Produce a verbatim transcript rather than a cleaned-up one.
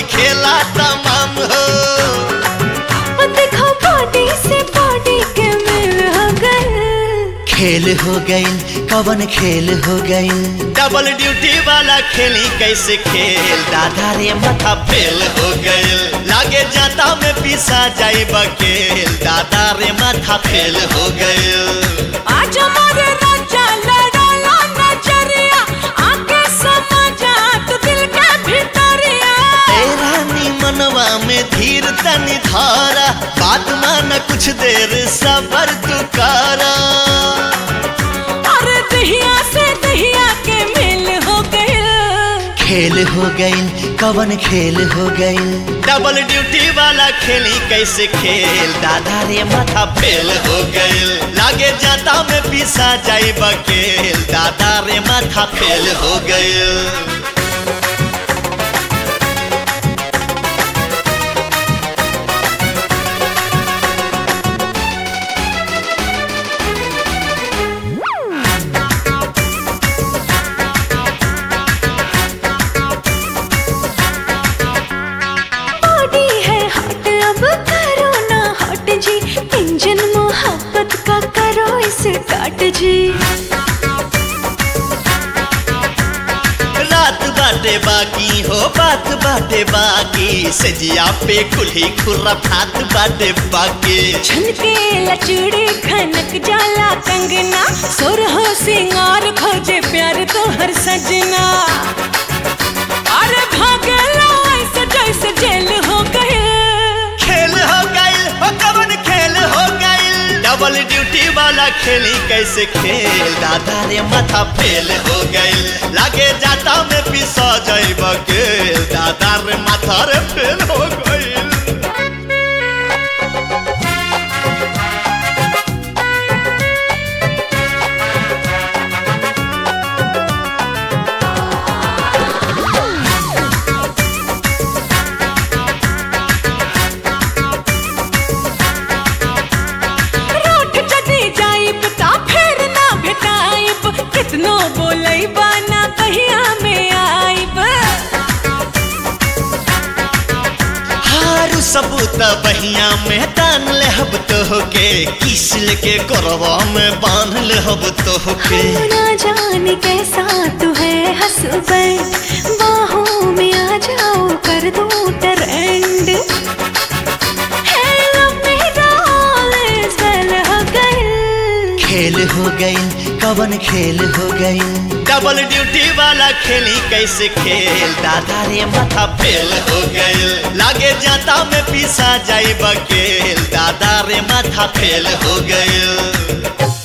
खेला तमाम हो। देखो बॉडी से बॉडी के मिल हो गए। खेल हो गइल कवन खेल हो गइल, डबल ड्यूटी वाला खेली कैसे खेल, दादा रे माथा फेल हो गइल, लागे जाता में पिसा जाई बकेल, दादा रे माथा फेल हो गइल। आज हमारे राजा लड़ाला नजरिया, आके समझा तू दिल के भीतरिया। तेरा नी मनवा में धीर तनी धारा, बात मान कुछ देर सबर तू करा। अरे दहिया से दहिया के मिल हो गए। खेल हो गइल कवन खेल हो गइल, डबल ड्यूटी वाला खेली कैसे खेल, दादा रे माथा फेल हो गइल, लागे जाता में पिसा जाई बकेल, दादा रे माथा फेल हो गइल। इंजन मोहब्बत का करो इसे काट जी। रात बाटे बाकी हो बात बाटे बाकी, सजिया पे कुल्ही खुर्रफात बाटे बाकी। छनके लचड़ी खनक जाला कंगना, सुरहो सिंगार खोजे प्यार तो हर सजना। अरे भागला ऐसे जैसे जेल हो गए। खेल हो गइल हो कवन खेल हो गइल, डबल ड्यूटी वाला खेली कैसे खेल, दादा रे माथा फेल हो गइल, लागे जाता में पिसा जाई बकेल, दादा रे माथा रे फेल हो गइल। कितनो बोलई बाना कहिया में आईब। हारू सबूत बहिया में तान ले हब तो होके, किस लेके करवा में बांध ले हब तो होके। ना जाने कैसा तू है हसबैंड, बाहों में आ जाओ कर दो ट्रेंड। खेल हो गइल कवन खेल हो गइल, डबल ड्यूटी वाला खेली कैसे खेल, दादा रे माथा फेल हो गइल, लागे जाता में पिसा जाई बकेल, दादा रे माथा फेल हो गइल।